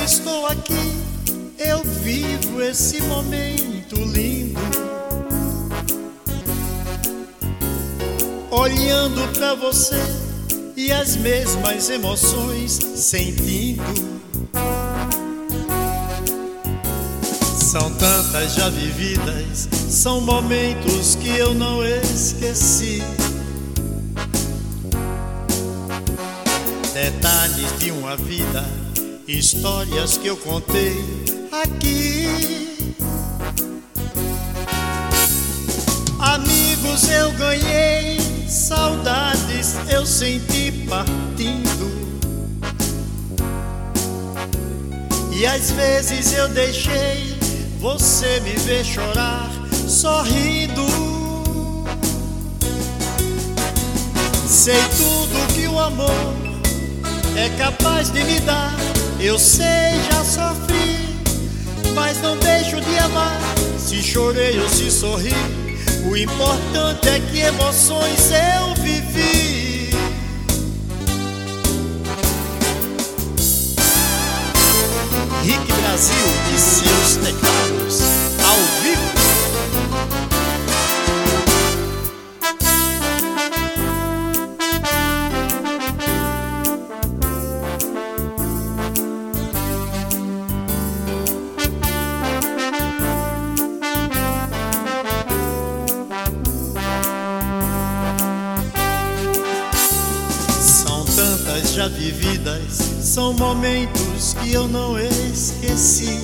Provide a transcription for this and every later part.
estou aqui, eu vivo esse momento lindo, olhando pra você e as mesmas emoções sentindo. São tantas já vividas, são momentos que eu não esqueci. Detalhes de uma vida, histórias que eu contei aqui. Amigos eu ganhei, saudades eu senti partindo. E às vezes eu deixei você me ver chorar sorrindo. Sei tudo que o amor é capaz de me dar, eu sei, já sofri, mas não deixo de amar. Se chorei ou se sorri, o importante é que emoções eu vivi. Rick Brasil e seus teclados ao vivo. São tantas já vividas, são momentos que eu não esqueci.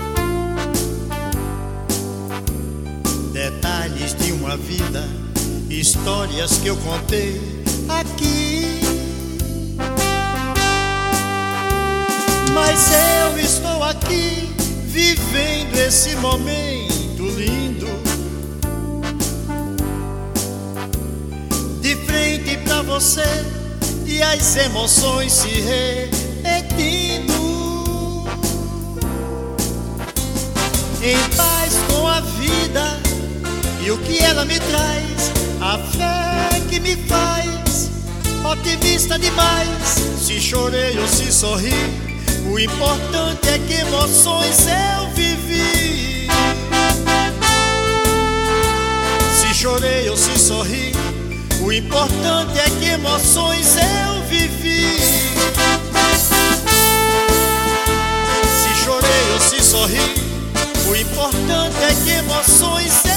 Detalhes de uma vida, histórias que eu contei aqui. Mas eu estou aqui, vivendo esse momento lindo, de frente pra você e as emoções se repetindo. Em paz com a vida e o que ela me traz, a fé que me faz otimista demais. Se chorei ou se sorri, o importante é que emoções eu vivi. Se chorei ou se sorri, o importante é que emoções eu vivi. Se chorei ou se sorri, o importante é que emoções eu vivi.